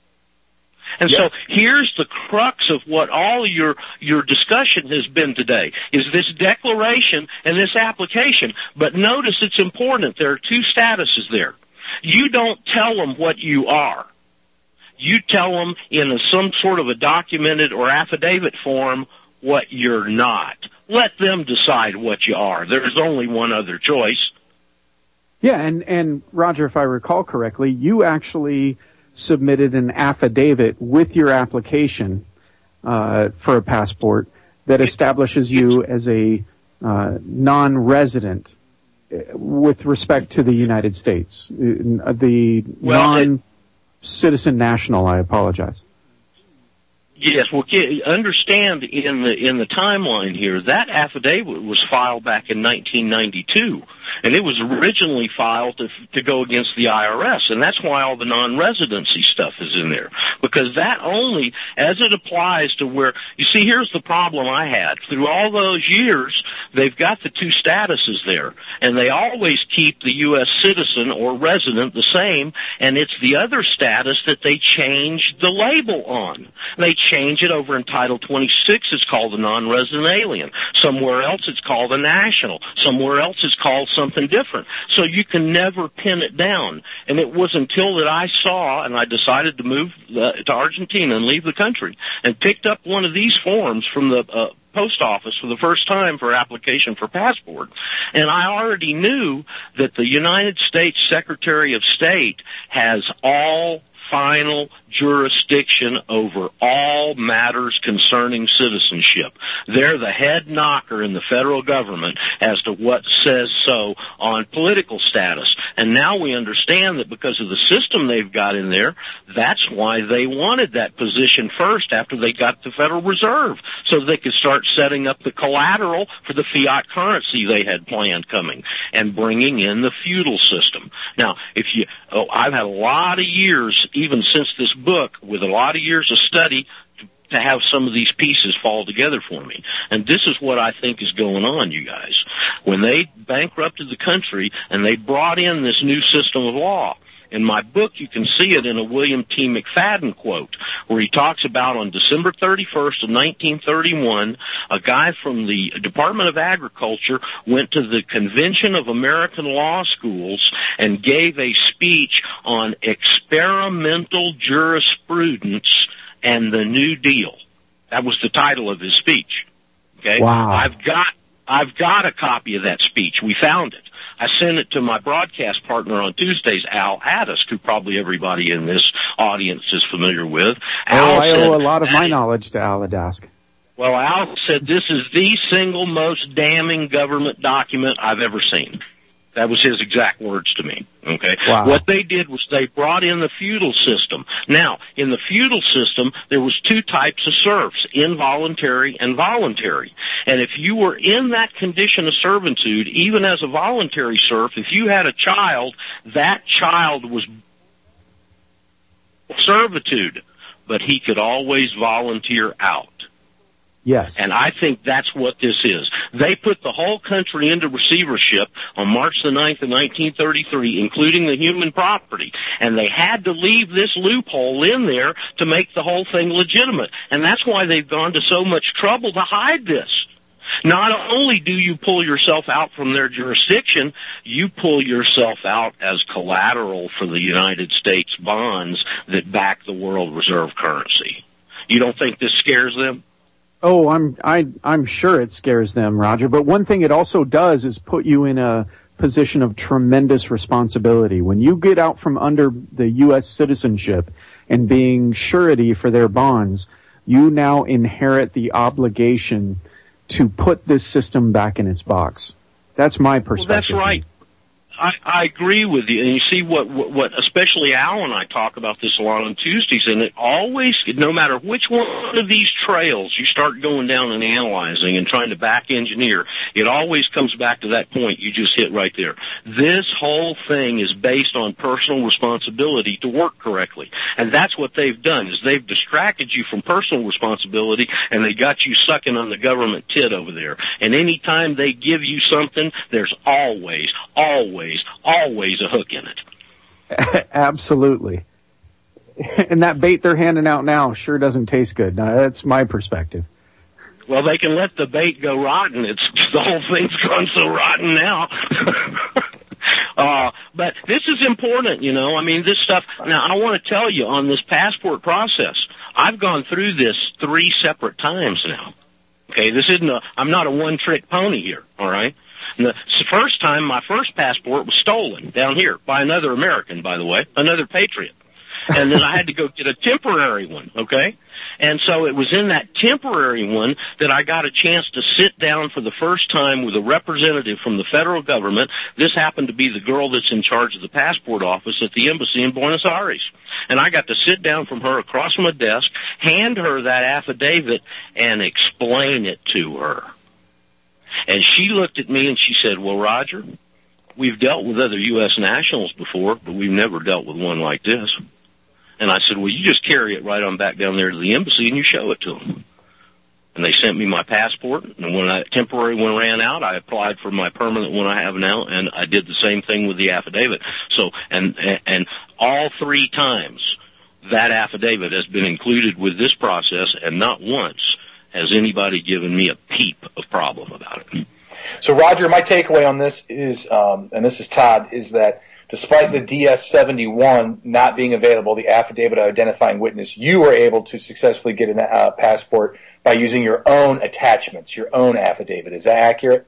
And yes. So here's the crux of what all your your discussion has been today, is this declaration and this application. But notice it's important. There are two statuses there. You don't tell them what you are. You tell them in a, some sort of a documented or affidavit form what you're not. Let them decide what you are. There's only one other choice. Yeah, and, and Roger, if I recall correctly, you actually submitted an affidavit with your application uh, for a passport that establishes you as a uh, non-resident with respect to the United States. The well, non-citizen national, I apologize. Yes, well, understand in the in the timeline here, that affidavit was filed back in nineteen ninety-two, and it was originally filed to, to go against the I R S, and that's why all the non-residency stuff is in there, because that only, as it applies to where, you see, here's the problem I had. Through all those years, they've got the two statuses there, and they always keep the U S citizen or resident the same, and it's the other status that they changed the label on. They change it over in Title twenty-six. It's called the non-resident alien. Somewhere else it's called a national. Somewhere else it's called something different. So you can never pin it down. And it was until that I saw, and I decided to move uh, to Argentina and leave the country, and picked up one of these forms from the uh, post office for the first time for application for passport. And I already knew that the United States Secretary of State has all final jurisdiction over all matters concerning citizenship. They're the head knocker in the federal government as to what says so on political status. And now we understand that because of the system they've got in there, that's why they wanted that position first after they got the Federal Reserve, so they could start setting up the collateral for the fiat currency they had planned coming and bringing in the feudal system. Now, if you, oh, I've had a lot of years, even since this book, with a lot of years of study, to, to have some of these pieces fall together for me. And this is what I think is going on, you guys. When they bankrupted the country and they brought in this new system of law, In my book, you can see it in a William T. McFadden quote, where he talks about on December thirty-first of nineteen thirty-one, a guy from the Department of Agriculture went to the Convention of American Law Schools and gave a speech on experimental jurisprudence and the New Deal. That was the title of his speech. Okay? Wow. I've got I've got a copy of that speech. We found it. I sent it to my broadcast partner on Tuesdays, Al Addis, who probably everybody in this audience is familiar with. Al oh, I said, owe a lot of my knowledge to Al Adask. Well, Al said this is the single most damning government document I've ever seen. That was his exact words to me. Okay. Wow. What they did was they brought in the feudal system. Now, in the feudal system, there was two types of serfs, involuntary and voluntary. And if you were in that condition of servitude, even as a voluntary serf, if you had a child, that child was servitude, but he could always volunteer out. Yes. And I think that's what this is. They put the whole country into receivership on March the ninth of nineteen thirty-three, including the human property. And they had to leave this loophole in there to make the whole thing legitimate. And that's why they've gone to so much trouble to hide this. Not only do you pull yourself out from their jurisdiction, you pull yourself out as collateral for the United States bonds that back the world reserve currency. You don't think this scares them? Oh, I'm I I'm sure it scares them, Roger. But one thing it also does is put you in a position of tremendous responsibility. When you get out from under the U S citizenship and being surety for their bonds, you now inherit the obligation to put this system back in its box. That's my perspective. Well, that's right. I, I agree with you. And you see what, what, what, especially Al and I talk about this a lot on Tuesdays, and it always, no matter which one of these trails you start going down and analyzing and trying to back engineer, it always comes back to that point you just hit right there. This whole thing is based on personal responsibility to work correctly. And that's what they've done, is they've distracted you from personal responsibility, and they got you sucking on the government tit over there. And any time they give you something, there's always, always, always a hook in it. Absolutely. And that bait they're handing out now sure doesn't taste good. Now, that's my perspective. Well, they can let the bait go rotten. It's the whole thing's gone so rotten now. uh, but this is important, you know. I mean, this stuff. Now, I want to tell you on this passport process, I've gone through this three separate times now. Okay, this isn't a. I'm not a one-trick pony here. All right. And the first time, my first passport was stolen down here by another American, by the way, another patriot. And then I had to go get a temporary one, okay? And so it was in that temporary one that I got a chance to sit down for the first time with a representative from the federal government. This happened to be the girl that's in charge of the passport office at the embassy in Buenos Aires. And I got to sit down from her across from a desk, hand her that affidavit, and explain it to her. And she looked at me and she said, well, Roger, we've dealt with other U S nationals before, but we've never dealt with one like this. And I said, well, you just carry it right on back down there to the embassy and you show it to them. And they sent me my passport. And when that temporary one ran out, I applied for my permanent one I have now, and I did the same thing with the affidavit. So, and, and all three times that affidavit has been included with this process, and not once has anybody given me a peep of problem about it. So, Roger, my takeaway on this is, um, and this is Todd, is that despite the D S seventy-one not being available, the affidavit of identifying witness, you were able to successfully get a uh, passport by using your own attachments, your own affidavit. Is that accurate?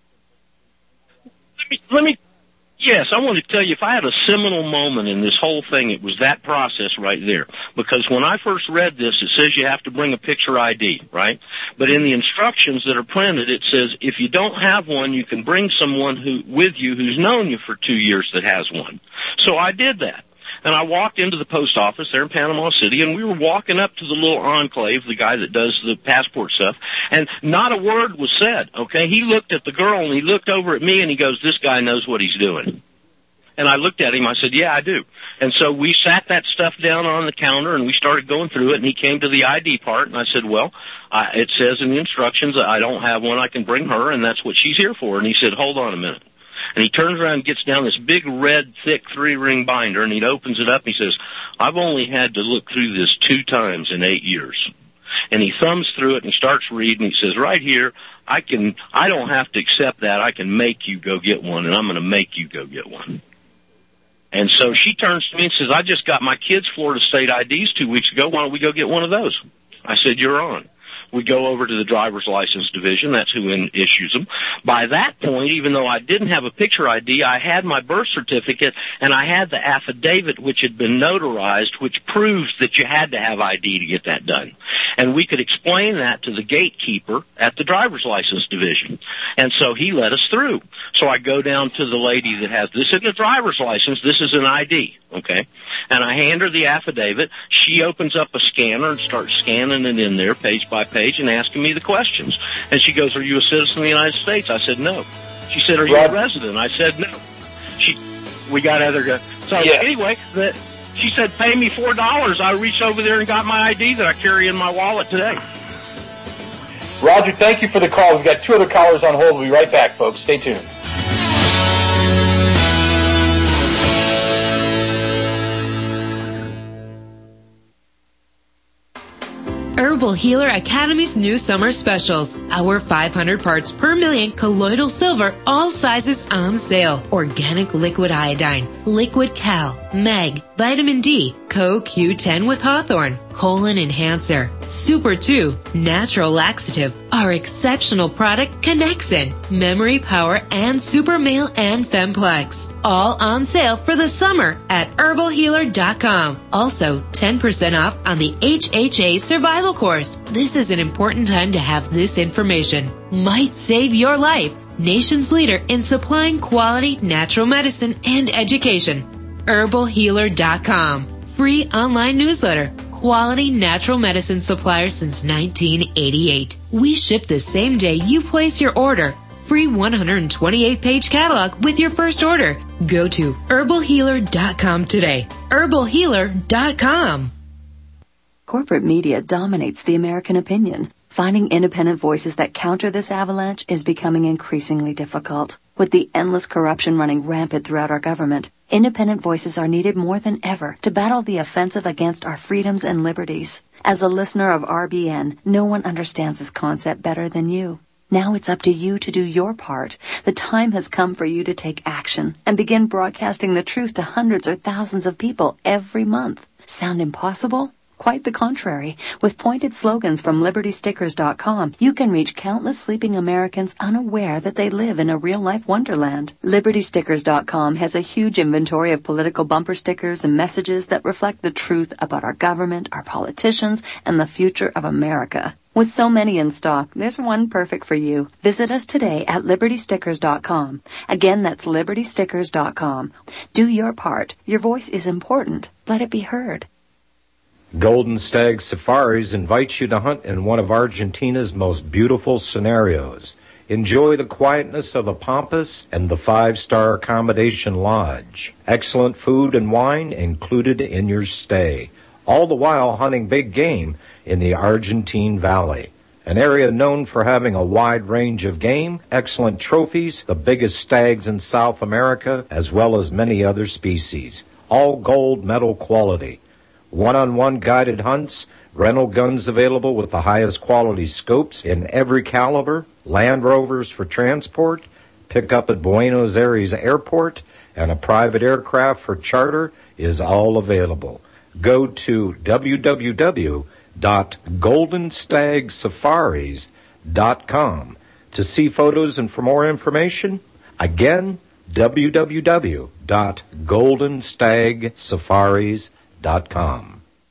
Let me, let me Yes, I want to tell you, if I had a seminal moment in this whole thing, it was that process right there. Because when I first read this, it says you have to bring a picture I D, right? But in the instructions that are printed, it says if you don't have one, you can bring someone who with you who's known you for two years that has one. So I did that. And I walked into the post office there in Panama City, and we were walking up to the little enclave, the guy that does the passport stuff, and not a word was said, okay? He looked at the girl, and he looked over at me, and he goes, this guy knows what he's doing. And I looked at him, I said, yeah, I do. And so we sat that stuff down on the counter, and we started going through it, and he came to the I D part, and I said, well, I, it says in the instructions that I don't have one, I can bring her, and that's what she's here for. And he said, hold on a minute. And he turns around and gets down this big red, thick three-ring binder, and he opens it up and he says, I've only had to look through this two times in eight years. And he thumbs through it and starts reading. He says, right here, I can, I don't have to accept that. I can make you go get one, and I'm going to make you go get one. And so she turns to me and says, I just got my kids' Florida State I Ds two weeks ago. Why don't we go get one of those? I said, you're on. We go over to the driver's license division. That's who in, issues them. By that point, even though I didn't have a picture I D, I had my birth certificate, and I had the affidavit which had been notarized, which proves that you had to have I D to get that done. And we could explain that to the gatekeeper at the driver's license division. And so he let us through. So I go down to the lady that has, this isn't a driver's license, this is an I D, okay? And I hand her the affidavit. She opens up a scanner and starts scanning it in there page by page and asking me the questions. And she goes, are you a citizen of the United States? I said, no. She said, are you a resident? I said, no. She, we got other, so yeah. Anyway, the, she said, pay me four dollars. I reached over there and got my I D that I carry in my wallet today. Roger, thank you for the call. We've got two other callers on hold. We'll be right back, folks. Stay tuned. Herbal Healer Academy's new summer specials. Our five hundred parts per million colloidal silver, all sizes on sale. Organic liquid iodine, liquid cal, mag, vitamin D, Co Q ten with Hawthorne, colon enhancer, Super two, natural laxative, our exceptional product Connexin, memory power, and Super Male and Femplex. All on sale for the summer at herbal healer dot com. Also, ten percent off on the H H A Survival Course. This is an important time to have this information. Might save your life. Nation's leader in supplying quality natural medicine and education. herbal healer dot com. Free online newsletter. Quality natural medicine supplier since nineteen eighty-eight. We ship the same day you place your order. Free one hundred twenty-eight page catalog with your first order. Go to herbal healer dot com today. herbal healer dot com. Corporate media dominates the American opinion. Finding independent voices that counter this avalanche is becoming increasingly difficult. With the endless corruption running rampant throughout our government, independent voices are needed more than ever to battle the offensive against our freedoms and liberties. As a listener of R B N, no one understands this concept better than you. Now it's up to you to do your part. The time has come for you to take action and begin broadcasting the truth to hundreds or thousands of people every month. Sound impossible? Quite the contrary. With pointed slogans from liberty stickers dot com, you can reach countless sleeping Americans unaware that they live in a real-life wonderland. liberty stickers dot com has a huge inventory of political bumper stickers and messages that reflect the truth about our government, our politicians, and the future of America. With so many in stock, there's one perfect for you. Visit us today at liberty stickers dot com. Again, that's liberty stickers dot com. Do your part. Your voice is important. Let it be heard. Golden Stag Safaris invites you to hunt in one of Argentina's most beautiful scenarios. Enjoy the quietness of the Pampas and the five-star accommodation lodge. Excellent food and wine included in your stay, all the while hunting big game in the Argentine Valley, an area known for having a wide range of game, excellent trophies, the biggest stags in South America, as well as many other species, all gold medal quality. One-on-one guided hunts, rental guns available with the highest quality scopes in every caliber, Land Rovers for transport, pick up at Buenos Aires Airport, and a private aircraft for charter is all available. Go to w w w dot golden stag safaris dot com to see photos and for more information. Again, w w w dot golden stag safaris dot com.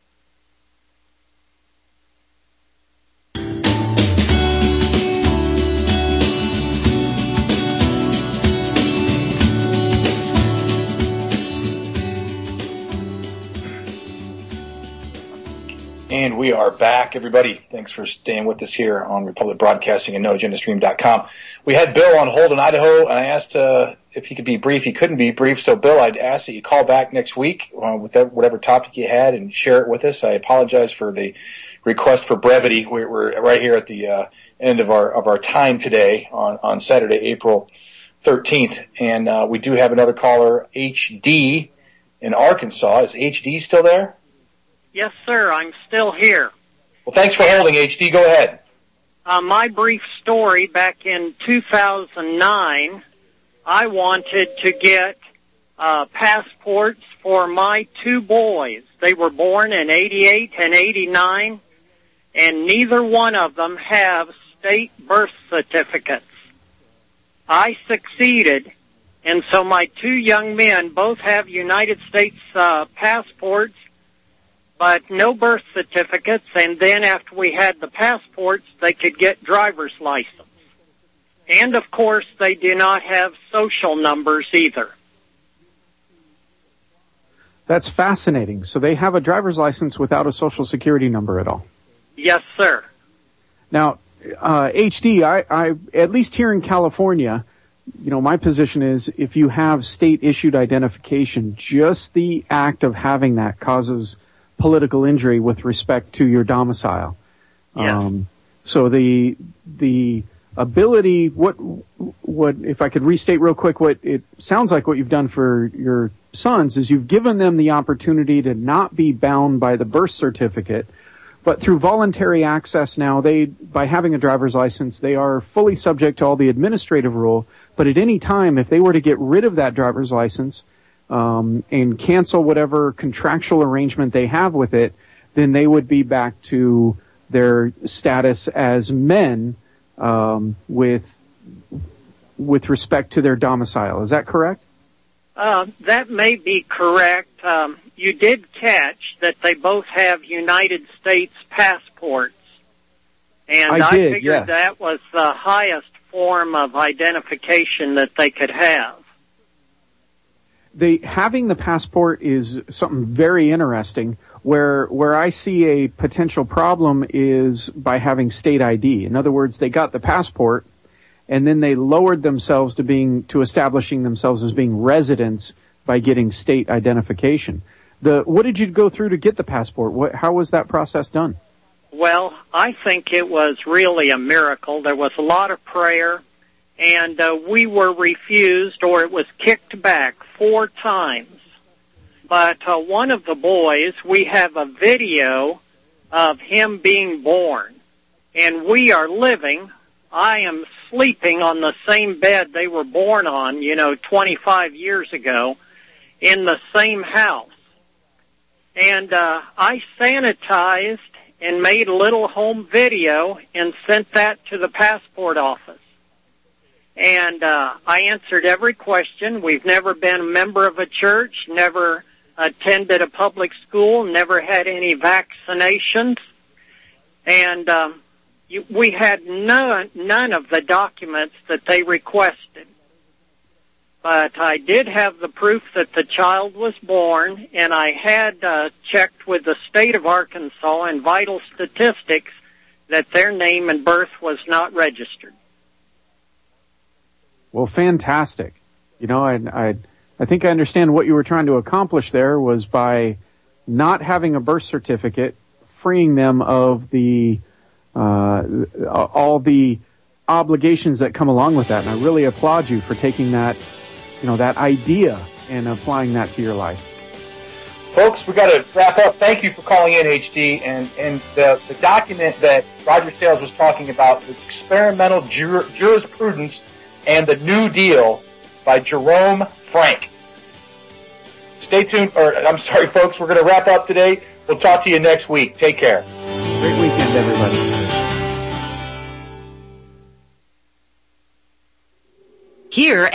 And we are back, everybody. Thanks for staying with us here on Republic Broadcasting and no agenda stream dot com. We had Bill on hold in Idaho, and I asked uh, if he could be brief. He couldn't be brief, so Bill, I'd ask that you call back next week uh, with that, whatever topic you had and share it with us. I apologize for the request for brevity. We're, we're right here at the uh, end of our of our time today on, on Saturday, April thirteenth. And uh, we do have another caller, H D, in Arkansas. Is H D still there? Yes, sir. I'm still here. Well, thanks for holding, H D. Go ahead. Uh, my brief story, back in two thousand nine, I wanted to get uh, passports for my two boys. They were born in eighty-eight and eighty-nine, and neither one of them have state birth certificates. I succeeded, and so my two young men both have United States uh, passports, but no birth certificates, and then after we had the passports, they could get driver's license. And, of course, they do not have social numbers either. That's fascinating. So they have a driver's license without a social security number at all? Yes, sir. Now, uh, H D, I, I, at least here in California, you know, my position is if you have state-issued identification, just the act of having that causes political injury with respect to your domicile. Yes. Um, so the the ability, what what if I could restate real quick, what it sounds like what you've done for your sons is you've given them the opportunity to not be bound by the birth certificate, but through voluntary access now, they by having a driver's license, they are fully subject to all the administrative rule. But at any time, if they were to get rid of that driver's license um, and cancel whatever contractual arrangement they have with it, then they would be back to their status as men um, with with respect to their domicile. Is that correct? Uh, that may be correct. Um, you did catch that they both have United States passports, and I I, did, figured yes. that was the highest form of identification that they could have. The having the passport is something very interesting. Where where I see a potential problem is by having state I D. In other words, they got the passport, and then they lowered themselves to being to establishing themselves as being residents by getting state identification. The what did you go through to get the passport? What, how was that process done? Well, I think it was really a miracle. There was a lot of prayer, and uh, we were refused, or it was kicked back four times. But uh, one of the boys, we have a video of him being born, and we are living, I am sleeping on the same bed they were born on, you know, twenty-five years ago, in the same house. And uh, I sanitized and made a little home video and sent that to the passport office. And uh, I answered every question. We've never been a member of a church, never attended a public school, never had any vaccinations, and um, you, we had none, none of the documents that they requested. But I did have the proof that the child was born, and I had uh, checked with the state of Arkansas and Vital Statistics that their name and birth was not registered. Well, fantastic. You know, I, I, I think I understand what you were trying to accomplish there was by not having a birth certificate, freeing them of the uh, all the obligations that come along with that. And I really applaud you for taking that, you know, that idea and applying that to your life. Folks, we got to wrap up. Thank you for calling in, H D. And, and the, the document that Roger Sales was talking about, the Experimental Jur- Jurisprudence and the New Deal by Jerome Frank. Stay tuned, or I'm sorry, folks, we're going to wrap up today. We'll talk to you next week. Take care. Great weekend, everybody. Here